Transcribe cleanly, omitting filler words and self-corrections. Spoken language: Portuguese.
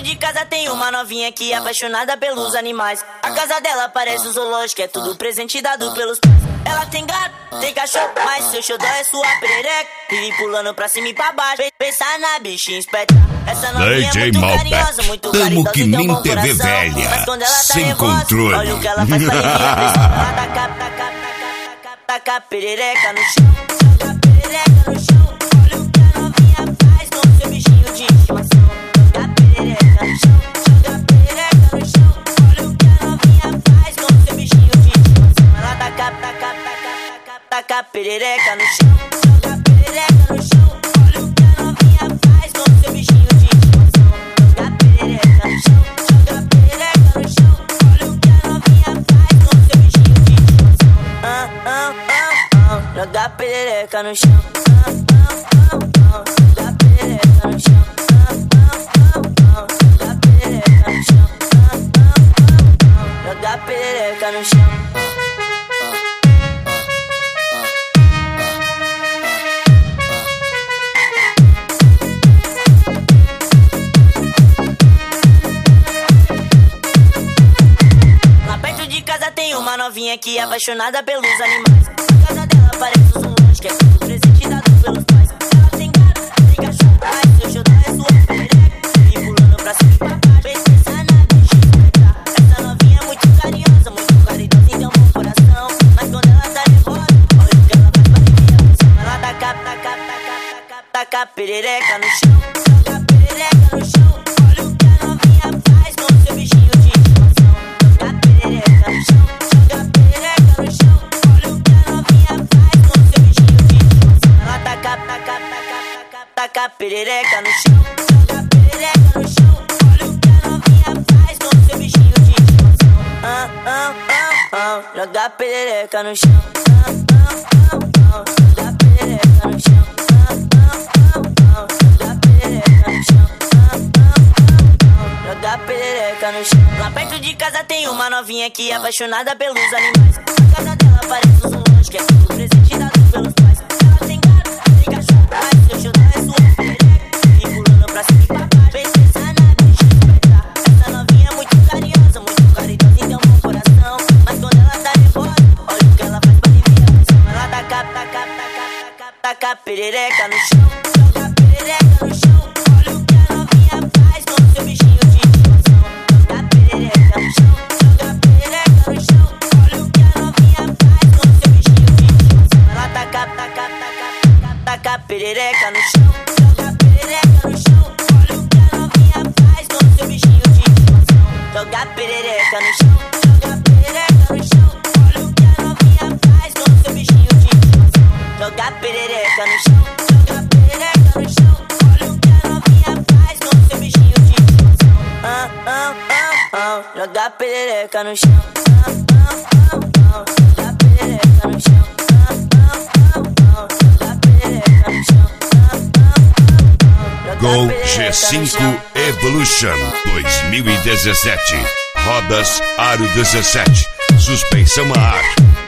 de casa tem uma novinha que é apaixonada pelos animais. A casa dela parece um zoológico, é tudo presente dado pelos pais. Ela tem gato, tem cachorro, mas seu xodó é sua perereca. Vive pulando pra cima e pra baixo, pensa na bichinha esperta. Essa novinha é muito carinhosa, muito carinhosa, que nem TV velha, mas quando ela tá sem nervosa, controle. olha o que ela faz pra aliviar a pressão. Ela taca a perereca no chão, taca a perereca no chão. Olha o que a novinha faz com seu bichinho de estimação. Taca a perereca no chão, taca a perereca no chão. Olha o que a novinha faz com seu bichinho de estimação. Ela taca a perereca no chão, taca a perereca no chão. Olha o que a novinha faz com seu bichinho de estimação. Taca a perereca no chão, taca a perereca no chão. Olha o que a novinha faz com seu bichinho de estimação. Joga a perereca no chão, joga a perereca no chão, joga a perereca no chão, joga a perereca no chão. Lá perto de casa tem uma novinha que é apaixonada pelos animais. A casa dela parece um zoológico, é tudo presente dado pelos pais. Ela tem gato, tem cachorro, mas seu xodó é sua perereca. Vive pulando pra cima e pra baixo, pensa na bichinha esperta. Essa novinha é muito carinhosa, muito caridosa, então bom coração. Mas quando ela tá nervosa, olha o que ela faz pra aliviar a pressão. Ela taca a perereca no chão, taca a perereca no chão. Olha o que a novinha faz com seu bichinho de estimação. Taca a perereca no chão, taca a perereca no chão. Olha o que a novinha faz com seu bichinho de estimação. Ela taca a perereca no chão, taca a perereca no chão. Olha o que a novinha faz com seu bichinho de estimação. Joga a perereca no chão, joga a perereca no chão, joga a perereca no chão, joga a perereca no chão. Lá perto de casa tem uma novinha que é apaixonada pelos animais. A casa dela parece um zoológico, é tudo presente dado pelos pais. Ela tem gato, tem cachorro, mas seu xodó é sua perereca. Vive pulando pra cima e pra baixo, pensa na bichinha esperta. Essa novinha é muito carinhosa, muito caridosa, então bom coração. Mas quando ela tá nervosa, olha o que ela faz pra aliviar a pressão. Ela taca a perereca no chão, joga a perereca no chão. Olha o que a novinha faz com seu bichinho de estimação. Joga a perereca no chão, joga a perereca no chão. Olha o que a novinha faz com seu bichinho de estimação. Ela taca a perereca no chão, joga a perereca no chão. Olha o que a novinha faz com seu bichinho de estimação. Joga a perereca no chão, joga a perereca no chão. Olha o que a novinha faz com seu bichinho de estimação. Joga a perereca no chão, joga a perereca no chão. Olha o que a novinha faz com seu bichinho de estimação. Joga a perereca no chão, joga a perereca no chão, joga a perereca no chão. Gol G5 Evolution 2017. Rodas Aro 17. Suspensão a ar.